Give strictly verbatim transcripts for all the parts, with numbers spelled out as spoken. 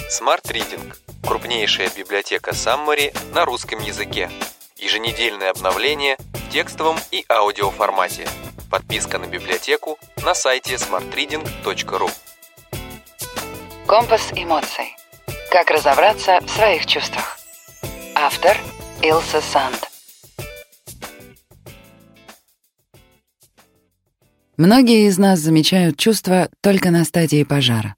Smart Reading – крупнейшая библиотека Summary на русском языке. Еженедельное обновление в текстовом и аудиоформате. Подписка на библиотеку на сайте смарт ридинг точка ру. Компас эмоций. Как разобраться в своих чувствах. Автор Илса Санд. Многие из нас замечают чувства только на стадии пожара.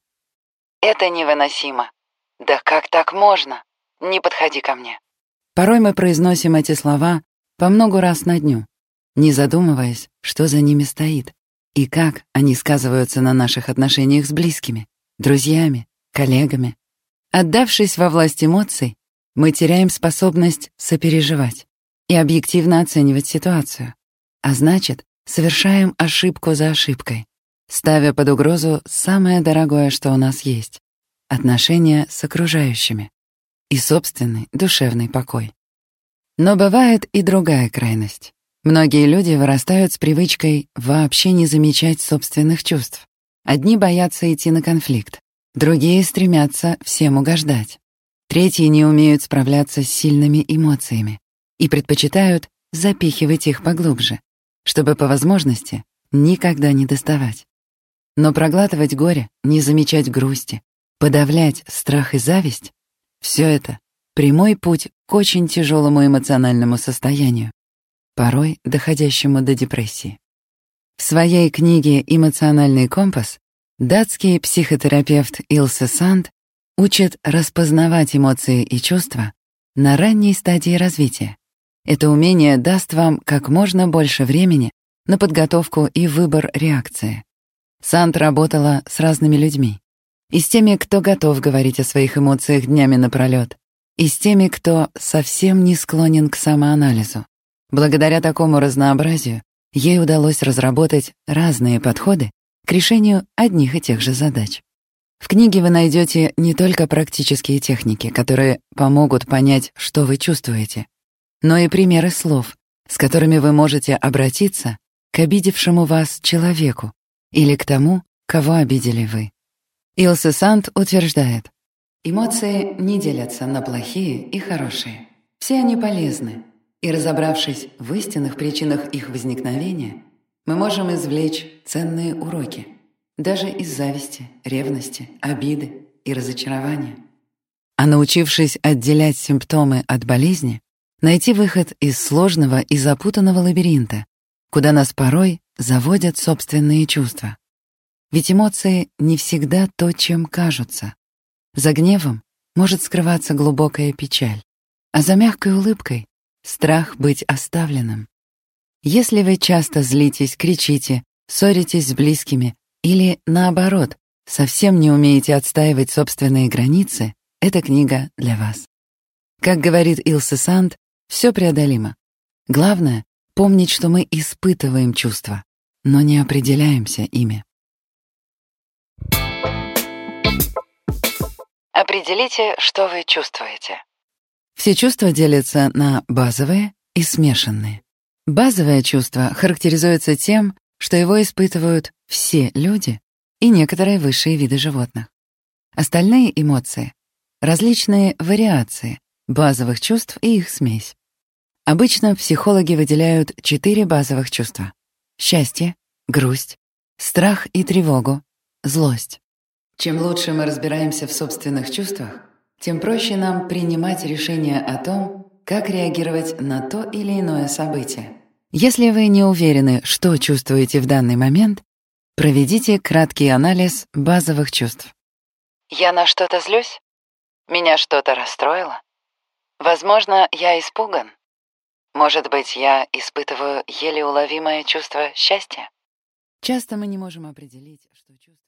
Это невыносимо. Да как так можно? Не подходи ко мне. Порой мы произносим эти слова по много раз на дню, не задумываясь, что за ними стоит и как они сказываются на наших отношениях с близкими, друзьями, коллегами. Отдавшись во власть эмоций, мы теряем способность сопереживать и объективно оценивать ситуацию, а значит, совершаем ошибку за ошибкой, ставя под угрозу самое дорогое, что у нас есть — отношения с окружающими и собственный душевный покой. Но бывает и другая крайность. Многие люди вырастают с привычкой вообще не замечать собственных чувств. Одни боятся идти на конфликт, другие стремятся всем угождать. Третьи не умеют справляться с сильными эмоциями и предпочитают запихивать их поглубже, чтобы по возможности никогда не доставать. Но проглатывать горе, не замечать грусти, подавлять страх и зависть — все это прямой путь к очень тяжелому эмоциональному состоянию, порой доходящему до депрессии. В своей книге «Эмоциональный компас» датский психотерапевт Илсе Санд учит распознавать эмоции и чувства на ранней стадии развития. Это умение даст вам как можно больше времени на подготовку и выбор реакции. Санд работала с разными людьми. И с теми, кто готов говорить о своих эмоциях днями напролёт, и с теми, кто совсем не склонен к самоанализу. Благодаря такому разнообразию ей удалось разработать разные подходы к решению одних и тех же задач. В книге вы найдете не только практические техники, которые помогут понять, что вы чувствуете, но и примеры слов, с которыми вы можете обратиться к обидевшему вас человеку или к тому, кого обидели вы. Илсе Санд утверждает, эмоции не делятся на плохие и хорошие. Все они полезны, и разобравшись в истинных причинах их возникновения, мы можем извлечь ценные уроки, даже из зависти, ревности, обиды и разочарования. А научившись отделять симптомы от болезни, найти выход из сложного и запутанного лабиринта, куда нас порой заводят собственные чувства. Ведь эмоции не всегда то, чем кажутся. За гневом может скрываться глубокая печаль, а за мягкой улыбкой — страх быть оставленным. Если вы часто злитесь, кричите, ссоритесь с близкими или, наоборот, совсем не умеете отстаивать собственные границы, эта книга для вас. Как говорит Илсе Санд, все преодолимо. Главное — помнить, что мы испытываем чувства, но не определяемся ими. Определите, что вы чувствуете. Все чувства делятся на базовые и смешанные. Базовое чувство характеризуется тем, что его испытывают все люди и некоторые высшие виды животных. Остальные эмоции — различные вариации базовых чувств и их смесь. Обычно психологи выделяют четыре базовых чувства: счастье, грусть, страх и тревогу, злость. Чем лучше мы разбираемся в собственных чувствах, тем проще нам принимать решения о том, как реагировать на то или иное событие. Если вы не уверены, что чувствуете в данный момент, проведите краткий анализ базовых чувств. Я на что-то злюсь? Меня что-то расстроило? Возможно, я испуган. Может быть, я испытываю еле уловимое чувство счастья? Часто мы не можем определить, что чувствуем.